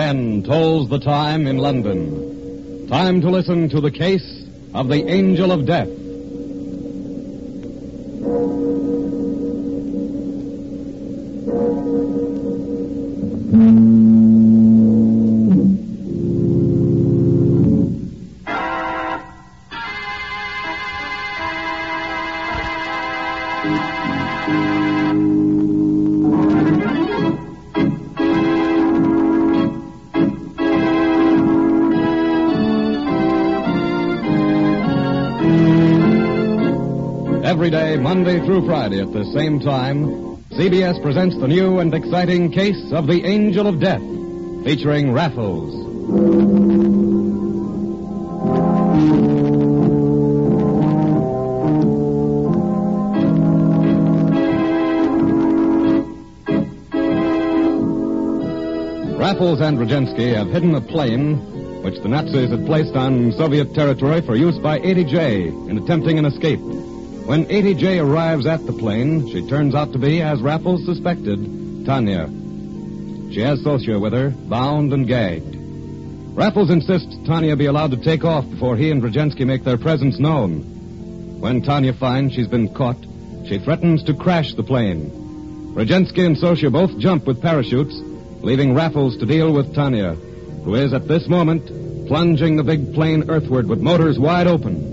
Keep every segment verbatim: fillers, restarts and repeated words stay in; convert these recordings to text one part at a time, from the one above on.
ten tolls the time in London. Time to listen to the case of the Angel of Death. Every day, Monday through Friday at the same time, C B S presents the new and exciting case of the Angel of Death, featuring Raffles. Raffles and Brzezinski have hidden a plane which the Nazis had placed on Soviet territory for use by A T J in attempting an escape. When A T J arrives at the plane, she turns out to be, as Raffles suspected, Tanya. She has Sosya with her, bound and gagged. Raffles insists Tanya be allowed to take off before he and Brzezinski make their presence known. When Tanya finds she's been caught, she threatens to crash the plane. Brzezinski and Sosya both jump with parachutes, leaving Raffles to deal with Tanya, who is at this moment plunging the big plane earthward with motors wide open.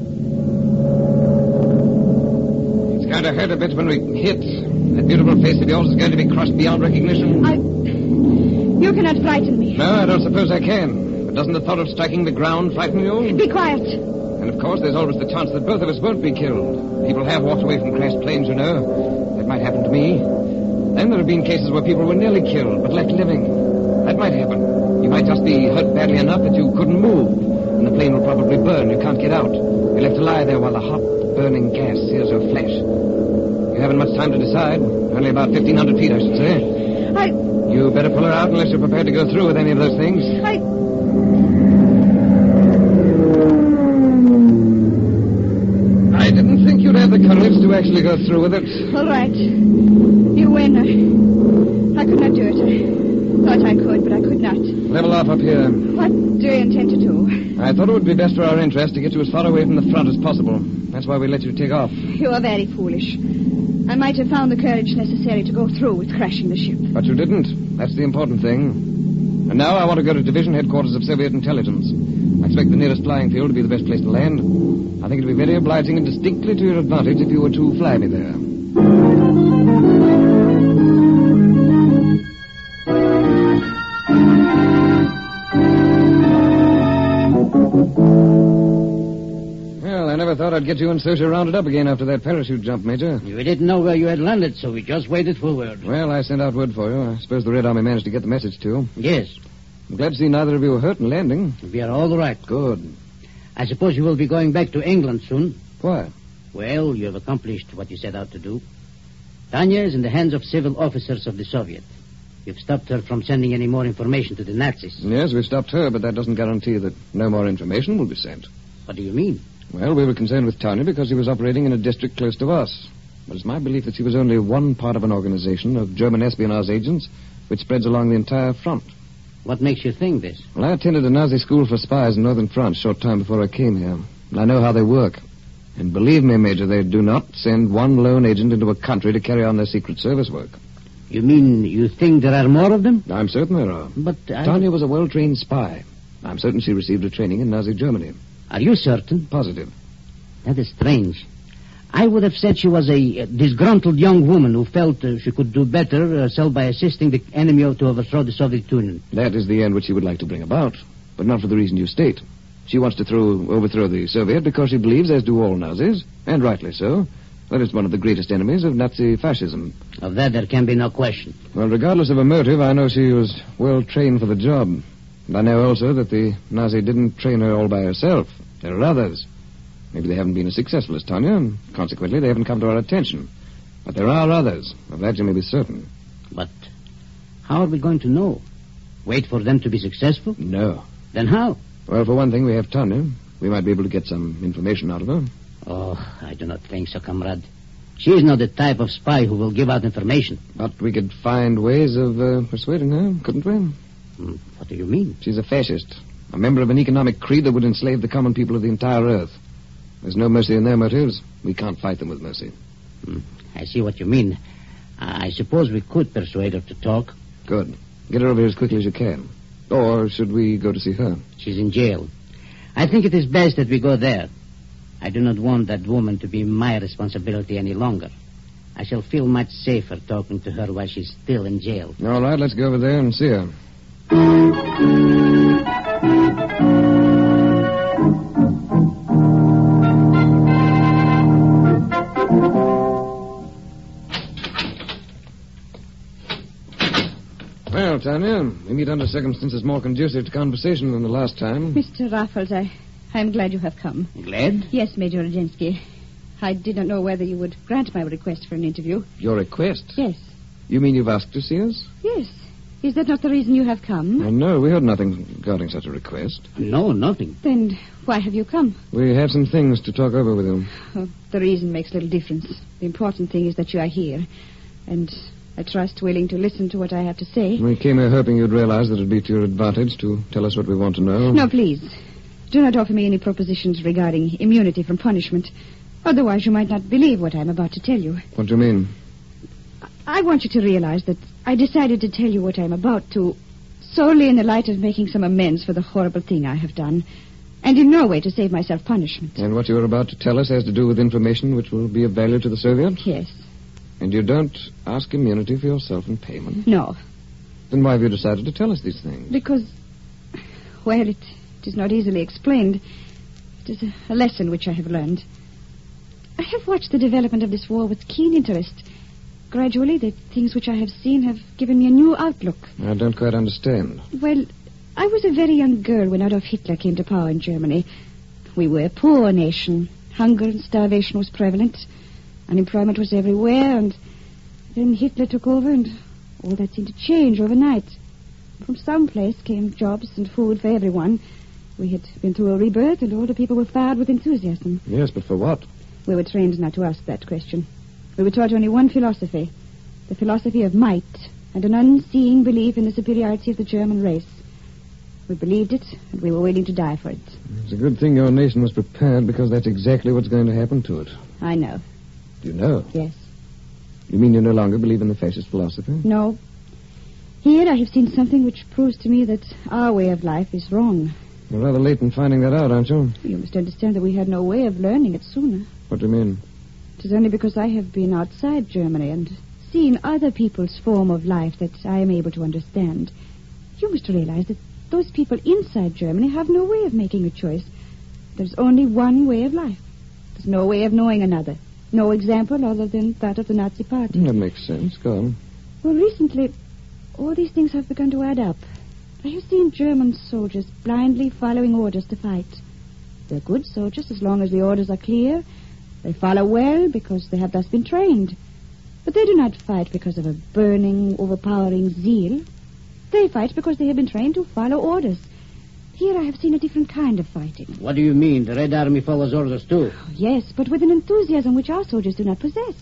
Kind of hurt a bit when we hit. That beautiful face of yours is going to be crushed beyond recognition. I... You cannot frighten me. No, I don't suppose I can. But doesn't the thought of striking the ground frighten you? Be quiet. And of course, there's always the chance that both of us won't be killed. People have walked away from crashed planes, you know. That might happen to me. Then there have been cases where people were nearly killed, but left living. That might happen. You might just be hurt badly enough that you couldn't move. And the plane will probably burn. You can't get out. You're left to lie there while the hot, burning gas sears your flesh. You haven't much time to decide. Only about fifteen hundred feet, I should say. I... You better pull her out unless you're prepared to go through with any of those things. I... I didn't think you'd have the courage to actually go through with it. All right. You win. I, I could not do it. I thought I could, but I could not. Level off up here. What do you intend to do? I thought it would be best for our interest to get you as far away from the front as possible. That's why we let you take off. You are very foolish. I might have found the courage necessary to go through with crashing the ship. But you didn't. That's the important thing. And now I want to go to Division Headquarters of Soviet Intelligence. I expect the nearest flying field to be the best place to land. I think it would be very obliging and distinctly to your advantage if you were to fly me there. I thought I'd get you and Sosya rounded up again after that parachute jump, Major. We didn't know where you had landed, so we just waited for word. Well, I sent out word for you. I suppose the Red Army managed to get the message, too. Yes. I'm glad to see neither of you were hurt in landing. We are all right. Good. I suppose you will be going back to England soon. Why? Well, you have accomplished what you set out to do. Tanya is in the hands of civil officers of the Soviet. You've stopped her from sending any more information to the Nazis. Yes, we've stopped her, but that doesn't guarantee that no more information will be sent. What do you mean? Well, we were concerned with Tanya because she was operating in a district close to us. But it's my belief that she was only one part of an organization of German espionage agents which spreads along the entire front. What makes you think this? Well, I attended a Nazi school for spies in northern France a short time before I came here. And I know how they work. And believe me, Major, they do not send one lone agent into a country to carry on their Secret Service work. You mean you think there are more of them? I'm certain there are. But I... Tanya was a well-trained spy. I'm certain she received her training in Nazi Germany. Are you certain? Positive. That is strange. I would have said she was a uh, disgruntled young woman who felt uh, she could do better herself by assisting the enemy to overthrow the Soviet Union. That is the end which she would like to bring about, but not for the reason you state. She wants to throw, overthrow the Soviet because she believes, as do all Nazis, and rightly so, that it's one of the greatest enemies of Nazi fascism. Of that there can be no question. Well, regardless of her motive, I know she was well trained for the job. And I know also that the Nazi didn't train her all by herself. There are others. Maybe they haven't been as successful as Tanya, and consequently they haven't come to our attention. But there are others. Of that you may be certain. But how are we going to know? Wait for them to be successful? No. Then how? Well, for one thing, we have Tanya. We might be able to get some information out of her. Oh, I do not think so, comrade. She is not the type of spy who will give out information. But we could find ways of uh, persuading her, couldn't we? Hmm, what do you mean? She's a fascist, a member of an economic creed that would enslave the common people of the entire earth. There's no mercy in their motives. We can't fight them with mercy. Hmm, I see what you mean. I suppose we could persuade her to talk. Good. Get her over here as quickly as you can. Or should we go to see her? She's in jail. I think it is best that we go there. I do not want that woman to be my responsibility any longer. I shall feel much safer talking to her while she's still in jail. All right, let's go over there and see her. Well, Tanya, we meet under circumstances more conducive to conversation than the last time. Mister Raffles, I, I'm glad you have come. Glad? Yes, Major Rogensky. I did not know whether you would grant my request for an interview. Your request? Yes. You mean you've asked to see us? Yes. Is that not the reason you have come? I know. We heard nothing regarding such a request. No, nothing. Then why have you come? We have some things to talk over with you. Oh, the reason makes little difference. The important thing is that you are here. And I trust willing to listen to what I have to say. We came here hoping you'd realize that it'd be to your advantage to tell us what we want to know. No, please. Do not offer me any propositions regarding immunity from punishment. Otherwise, you might not believe what I'm about to tell you. What do you mean? I want you to realize that I decided to tell you what I'm about to solely in the light of making some amends for the horrible thing I have done, and in no way to save myself punishment. And what you are about to tell us has to do with information which will be of value to the Soviets? Yes. And you don't ask immunity for yourself in payment? No. Then why have you decided to tell us these things? Because, well, it, it is not easily explained. It is a, a lesson which I have learned. I have watched the development of this war with keen interest. Gradually, the things which I have seen have given me a new outlook. I don't quite understand. Well, I was a very young girl when Adolf Hitler came to power in Germany. We were a poor nation. Hunger and starvation was prevalent. Unemployment was everywhere, and then Hitler took over, and all that seemed to change overnight. From some place came jobs and food for everyone. We had been through a rebirth, and all the people were fired with enthusiasm. Yes, but for what? We were trained not to ask that question. We were taught only one philosophy, the philosophy of might, and an unseeing belief in the superiority of the German race. We believed it, and we were willing to die for it. It's a good thing your nation was prepared, because that's exactly what's going to happen to it. I know. Do you know? Yes. You mean you no longer believe in the fascist philosophy? No. Here I have seen something which proves to me that our way of life is wrong. You're rather late in finding that out, aren't you? You must understand that we had no way of learning it sooner. What do you mean? It is only because I have been outside Germany and seen other people's form of life that I am able to understand. You must realize that those people inside Germany have no way of making a choice. There's only one way of life. There's no way of knowing another. No example other than that of the Nazi Party. That makes sense. Go on. Well, recently, all these things have begun to add up. I have seen German soldiers blindly following orders to fight. They're good soldiers as long as the orders are clear. They follow well because they have thus been trained. But they do not fight because of a burning, overpowering zeal. They fight because they have been trained to follow orders. Here I have seen a different kind of fighting. What do you mean? The Red Army follows orders, too? Oh, yes, but with an enthusiasm which our soldiers do not possess.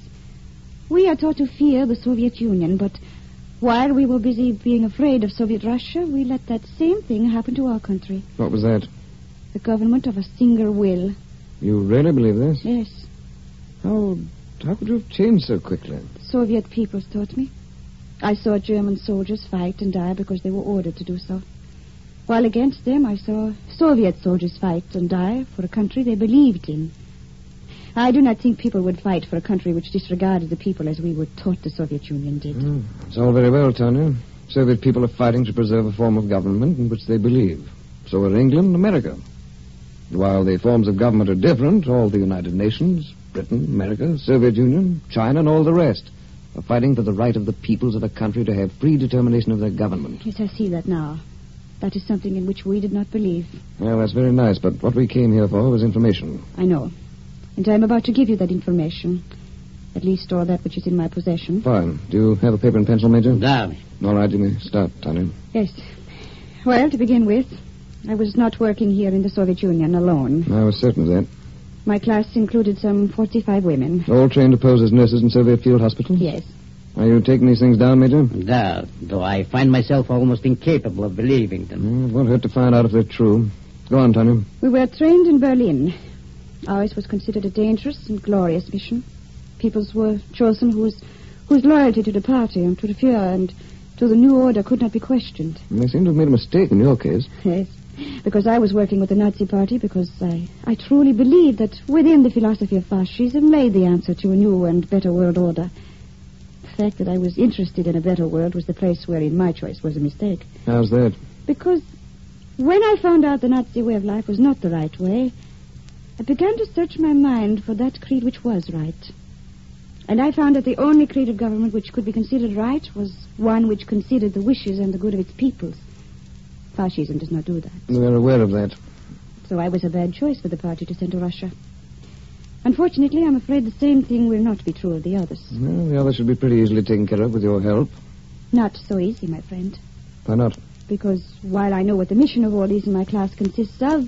We are taught to fear the Soviet Union, but while we were busy being afraid of Soviet Russia, we let that same thing happen to our country. What was that? The government of a single will. You really believe this? Yes. How, how could you have changed so quickly? The Soviet peoples taught me. I saw German soldiers fight and die because they were ordered to do so. While against them, I saw Soviet soldiers fight and die for a country they believed in. I do not think people would fight for a country which disregarded the people as we were taught the Soviet Union did. Mm, it's all very well, Tanya. Soviet people are fighting to preserve a form of government in which they believe. So are England and America. While the forms of government are different, all the United Nations, Britain, America, Soviet Union, China, and all the rest are fighting for the right of the peoples of a country to have free determination of their government. Yes, I see that now. That is something in which we did not believe. Well, that's very nice, but what we came here for was information. I know. And I'm about to give you that information. At least all that which is in my possession. Fine. Do you have a paper and pencil, Major? Da. All right, you may start, Tanya. Yes. Well, to begin with, I was not working here in the Soviet Union alone. I was certain of that. My class included some forty-five women. All trained to pose as nurses in Soviet field hospitals? Yes. Are you taking these things down, Major? No, though I find myself almost incapable of believing them. Mm, it won't hurt to find out if they're true. Go on, Tanya. We were trained in Berlin. Ours was considered a dangerous and glorious mission. Peoples were chosen whose whose loyalty to the party and to the Fuhrer and to the new order could not be questioned. They seem to have made a mistake in your case. Yes, because I was working with the Nazi party, because I, I truly believed that within the philosophy of fascism lay the answer to a new and better world order. The fact that I was interested in a better world was the place wherein my choice was a mistake. How's that? Because when I found out the Nazi way of life was not the right way, I began to search my mind for that creed which was right. And I found that the only creed of government which could be considered right was one which considered the wishes and the good of its peoples. Fascism does not do that. We're aware of that. So I was a bad choice for the party to send to Russia. Unfortunately, I'm afraid the same thing will not be true of the others. Well, the others should be pretty easily taken care of with your help. Not so easy, my friend. Why not? Because while I know what the mission of all these in my class consists of,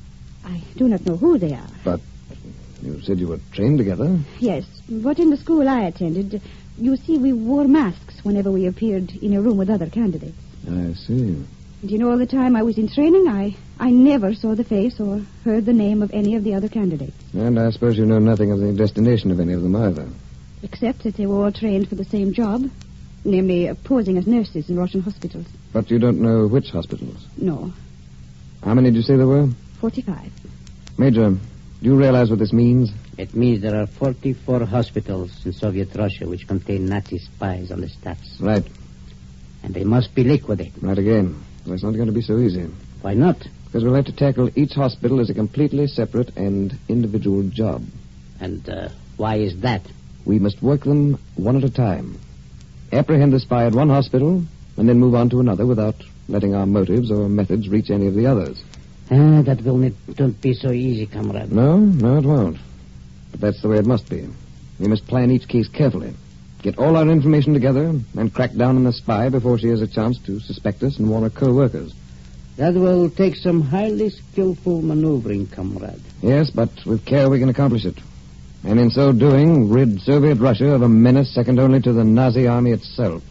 I do not know who they are. But you said you were trained together. Yes, but in the school I attended, you see, we wore masks whenever we appeared in a room with other candidates. I see. And you know, all the time I was in training, I, I never saw the face or heard the name of any of the other candidates. And I suppose you know nothing of the destination of any of them either. Except that they were all trained for the same job, namely uh, posing as nurses in Russian hospitals. But you don't know which hospitals? No. How many did you say there were? Forty-five. Major, do you realize what this means? It means there are forty-four hospitals in Soviet Russia which contain Nazi spies on the staffs. Right. And they must be liquidated. Right again. Well, it's not going to be so easy. Why not? Because we'll have to tackle each hospital as a completely separate and individual job. And uh, why is that? We must work them one at a time. Apprehend the spy at one hospital, and then move on to another without letting our motives or methods reach any of the others. Ah, that will not be so easy, comrade. No, no, it won't. But that's the way it must be. We must plan each case carefully. Get all our information together and crack down on the spy before she has a chance to suspect us and warn her co-workers. That will take some highly skillful maneuvering, comrade. Yes, but with care we can accomplish it. And in so doing, rid Soviet Russia of a menace second only to the Nazi army itself.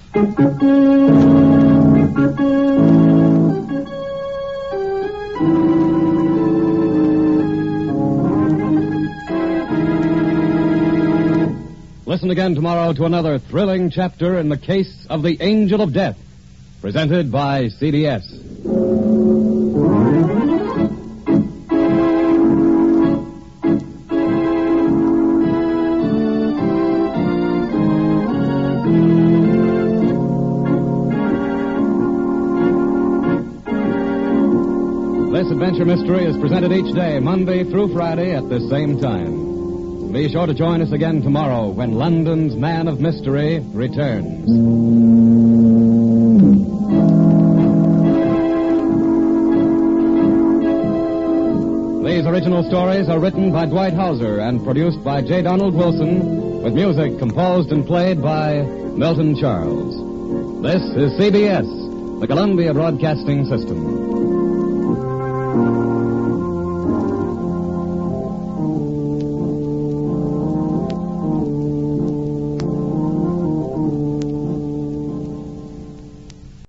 Listen again tomorrow to another thrilling chapter in the case of the Angel of Death, presented by C B S. This adventure mystery is presented each day, Monday through Friday at the same time. Be sure to join us again tomorrow when London's Man of Mystery returns. These original stories are written by Dwight Hauser and produced by J. Donald Wilson, with music composed and played by Milton Charles. This is C B S, the Columbia Broadcasting System.